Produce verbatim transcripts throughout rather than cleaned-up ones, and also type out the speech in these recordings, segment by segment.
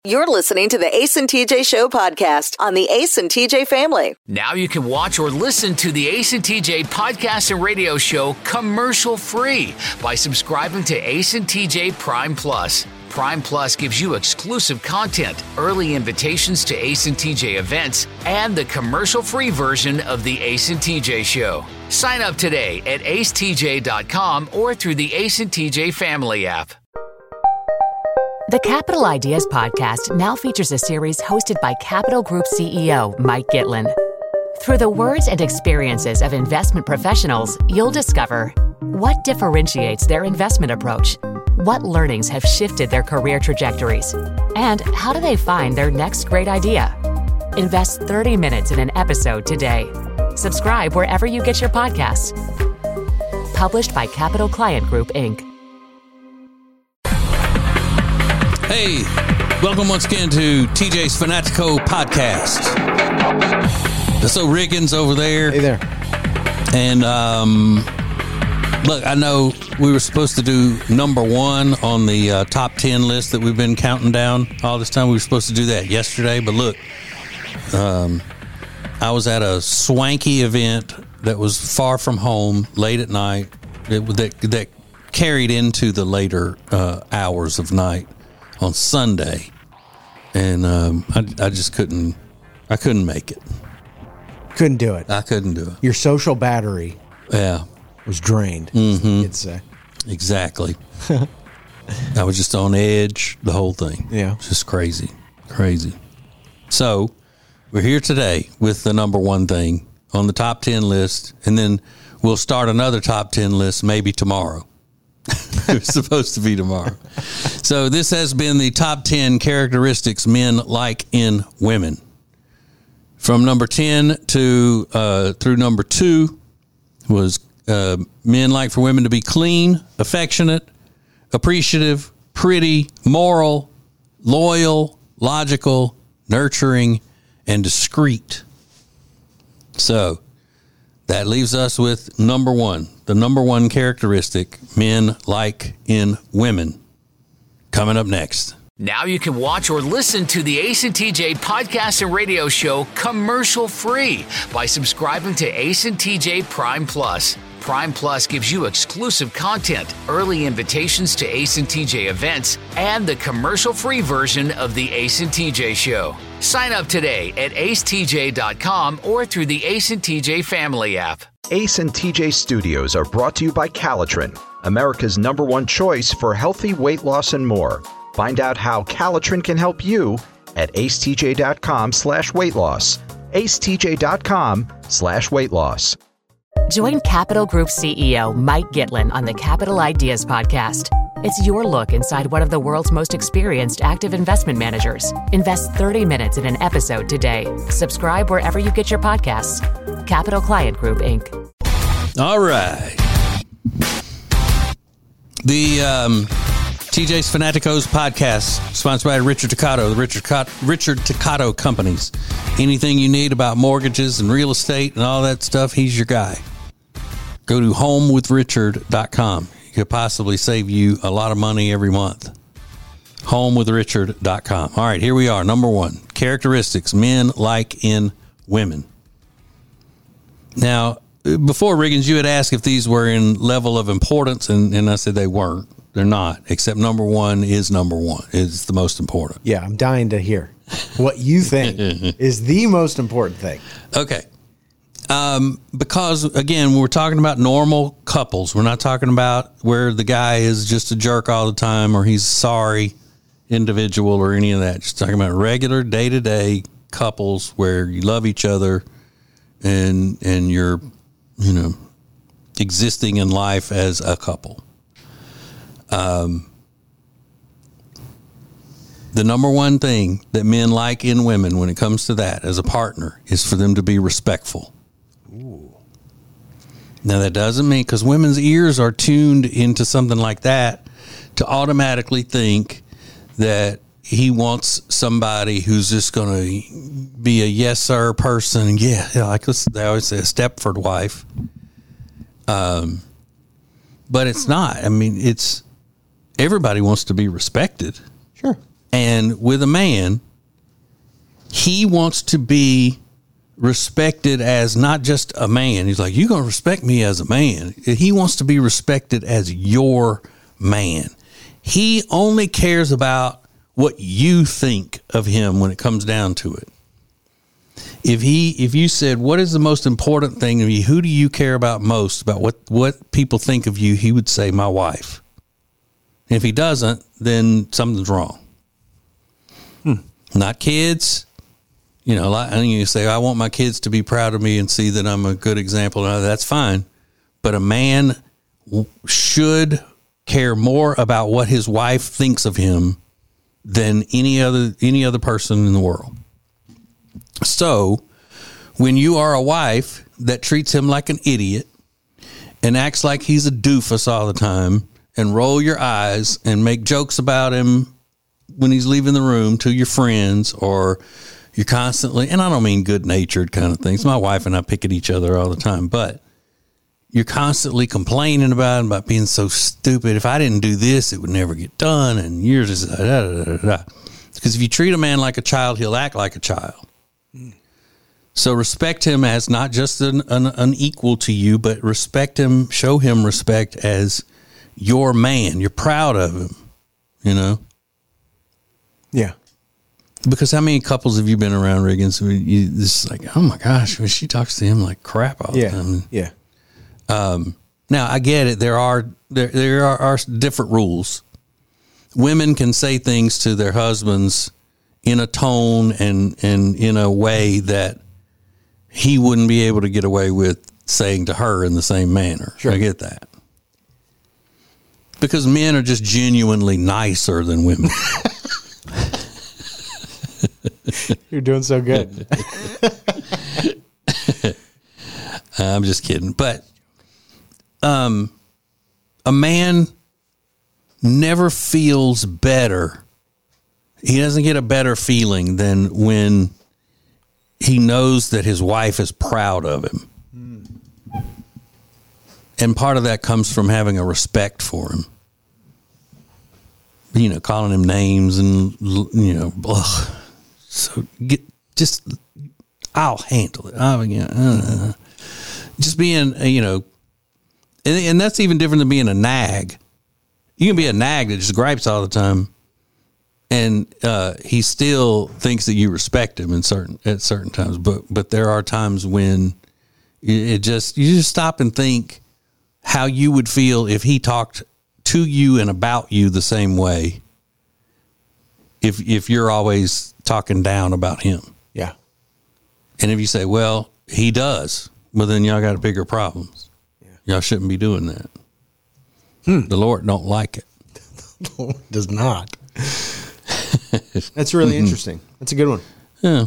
You're listening to the Ace and T J Show podcast on the Ace and T J family. Now you can watch or listen to the Ace and T J podcast and radio show commercial free by subscribing to Ace and T J Prime Plus. Prime Plus gives you exclusive content, early invitations to Ace and T J events, and the commercial-free version of the Ace and T J Show. Sign up today at ace t j dot com or through the Ace and T J family app. The Capital Ideas podcast now features a series hosted by Capital Group C E O Mike Gitlin. Through the words and experiences of investment professionals, you'll discover what differentiates their investment approach, what learnings have shifted their career trajectories, and how do they find their next great idea. Invest thirty minutes in an episode today. Subscribe wherever you get your podcasts. Published by Capital Client Group, Incorporated. Hey, welcome once again to T J's Fanatico podcast. So Riggins over there. Hey there. And um, look, I know we were supposed to do number one on the uh, top ten list that we've been counting down all this time. We were supposed to do that yesterday, but look, um, I was at a swanky event that was far from home, late at night, that that, that carried into the later uh, hours of night on Sunday, and um, I, I just couldn't. I couldn't make it. Couldn't do it. I couldn't do it. Your social battery, yeah, was drained. Mm-hmm. It's uh, exactly. I was just on edge. The whole thing. Yeah, just crazy, crazy. So we're here today with the number one thing on the top ten list, and then we'll start another top ten list maybe tomorrow. It's supposed to be tomorrow. So this has been the top ten characteristics men like in women. From number ten to uh, through number two was uh, men like for women to be clean, affectionate, appreciative, pretty, moral, loyal, logical, nurturing, and discreet. So that leaves us with number one, the number one characteristic men like in women. Coming up next. Now you can watch or listen to the Ace and T J podcast and radio show commercial free by subscribing to Ace and T J Prime Plus. Prime Plus gives you exclusive content, early invitations to Ace and T J events, and the commercial-free version of the Ace and T J Show. Sign up today at ace t j dot com or through the Ace and T J family app. Ace and T J Studios are brought to you by Calitrin, America's number one choice for healthy weight loss and more. Find out how Calitrin can help you at ace t j dot com slash weight loss. ace t j dot com slash weight loss. Join Capital Group C E O Mike Gitlin on the Capital Ideas podcast. It's your look inside one of the world's most experienced active investment managers. Invest thirty minutes in an episode today. Subscribe wherever you get your podcasts. Capital Client Group, Incorporated. All right. The um, T J's Fanaticos podcast, sponsored by Richard Toccato, the Richard Toccato, Richard Toccato Companies. Anything you need about mortgages and real estate and all that stuff, he's your guy. Go to home with richard dot com. It could possibly save you a lot of money every month. home with richard dot com. All right, here we are. Number one, characteristics men like in women. Now, before, Riggins, you had asked if these were in level of importance, and, and I said they weren't. They're not, except number one is number one. It's the most important. Yeah, I'm dying to hear what you think is the most important thing. Okay. Um, because, again, we're talking about normal couples. We're not talking about where the guy is just a jerk all the time or he's sorry individual or any of that. Just talking about regular day-to-day couples where you love each other and and you're, you know, existing in life as a couple. Um, the number one thing that men like in women when it comes to that as a partner is for them to be respectful. Ooh. Now, that doesn't mean, because women's ears are tuned into something like that to automatically think that he wants somebody who's just going to be a yes, sir person. Yeah, like they always say, a Stepford wife. Um, but it's not. I mean, it's everybody wants to be respected. Sure. And with a man, he wants to be respected as not just a man. He's like, you're going to respect me as a man. He wants to be respected as your man. He only cares about what you think of him when it comes down to it. If he, if you said, what is the most important thing of you? Who do you care about most about what, what people think of you? He would say, my wife. And if he doesn't, then something's wrong. Hmm. Not kids. You know, like, and you say, I want my kids to be proud of me and see that I'm a good example. No, that's fine. But a man should care more about what his wife thinks of him than any other, any other person in the world. So when you are a wife that treats him like an idiot and acts like he's a doofus all the time and roll your eyes and make jokes about him when he's leaving the room to your friends, or you're constantly, and I don't mean good-natured kind of things. My wife and I pick at each other all the time, but you're constantly complaining about him, about being so stupid. If I didn't do this, it would never get done. And you're just, da, da, da, da. Because if you treat a man like a child, he'll act like a child. So respect him as not just an, an, an equal to you, but respect him, show him respect as your man. You're proud of him, you know? Yeah. Because how many couples have you been around, Riggins? You just like, oh my gosh, she talks to him like crap all the yeah. time. Yeah. Um, now I get it. There are, there, there are, are different rules. Women can say things to their husbands in a tone and, and in a way that he wouldn't be able to get away with saying to her in the same manner. Sure. I get that. Because men are just genuinely nicer than women. You're doing so good. I'm just kidding. But um, a man never feels better. He doesn't get a better feeling than when he knows that his wife is proud of him. Mm. And part of that comes from having a respect for him. You know, calling him names and, you know, ugh. So get just, I'll handle it. I'll, you know, uh, just being, you know, and, and that's even different than being a nag. You can be a nag that just gripes all the time, and uh, he still thinks that you respect him in certain at certain times. But but there are times when it just you just stop and think how you would feel if he talked to you and about you the same way. If if you're always talking down about him. Yeah. And if you say, well, he does, well, then y'all got bigger problems. Yeah. Y'all shouldn't be doing that. Hmm. The Lord don't like it. The Lord does not. That's really interesting. That's a good one. Yeah.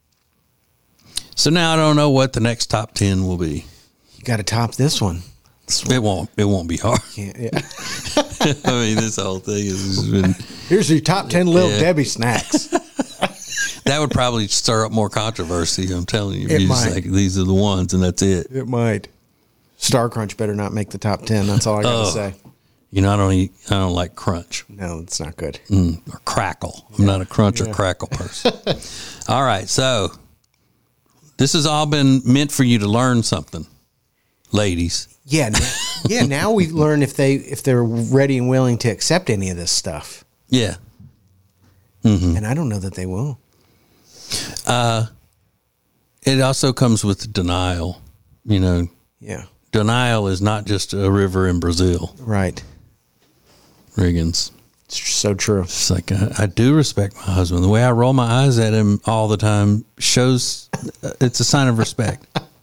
So now I don't know what the next top ten will be. You got to top this one. This one. It won't. It won't be hard. Yeah. yeah. I mean, this whole thing has been. Here's your top ten Little yeah. Debbie snacks. That would probably stir up more controversy. I'm telling you. It You're might. just like, these are the ones, and that's it. It might. Star Crunch better not make the top ten. That's all I got to oh, say. You know, I don't eat. I don't like crunch. No, it's not good. Mm, or crackle. I'm yeah. not a crunch yeah. or crackle person. All right, so this has all been meant for you to learn something, ladies. Yeah, yeah. Now we learn if they if they're ready and willing to accept any of this stuff. Yeah, mm-hmm. And I don't know that they will. Uh, it also comes with denial. You know. Yeah. Denial is not just a river in Brazil. Right. Riggins. It's so true. It's like, I, I do respect my husband. The way I roll my eyes at him all the time shows uh, it's a sign of respect.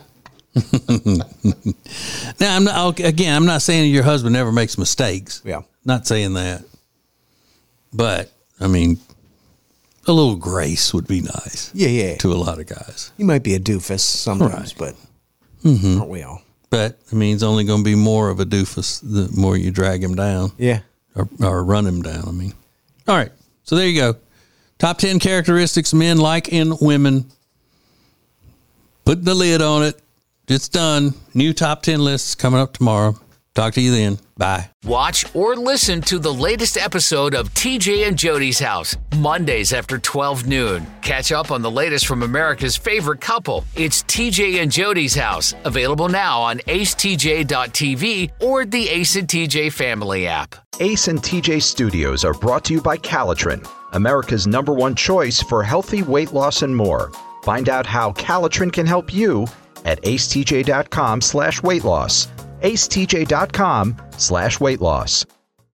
Now, I'm not, again, I'm not saying your husband never makes mistakes. Yeah. Not saying that. But, I mean, a little grace would be nice. Yeah, yeah. To a lot of guys. You might be a doofus sometimes, right. but mm-hmm. aren't we all? But, I mean, it's only going to be more of a doofus the more you drag him down. Yeah. Or, or run him down, I mean. All right. So there you go. Top ten characteristics men like in women. Put the lid on it. It's done. New top ten lists coming up tomorrow. Talk to you then. Bye. Watch or listen to the latest episode of T J and Jody's House, Mondays after twelve noon. Catch up on the latest from America's favorite couple. It's T J and Jody's House, available now on ace t j dot t v or the Ace and T J family app. Ace and T J Studios are brought to you by Calitrin, America's number one choice for healthy weight loss and more. Find out how Calitrin can help you at ace t j dot com slash weight loss. ace t j dot com slash weight loss.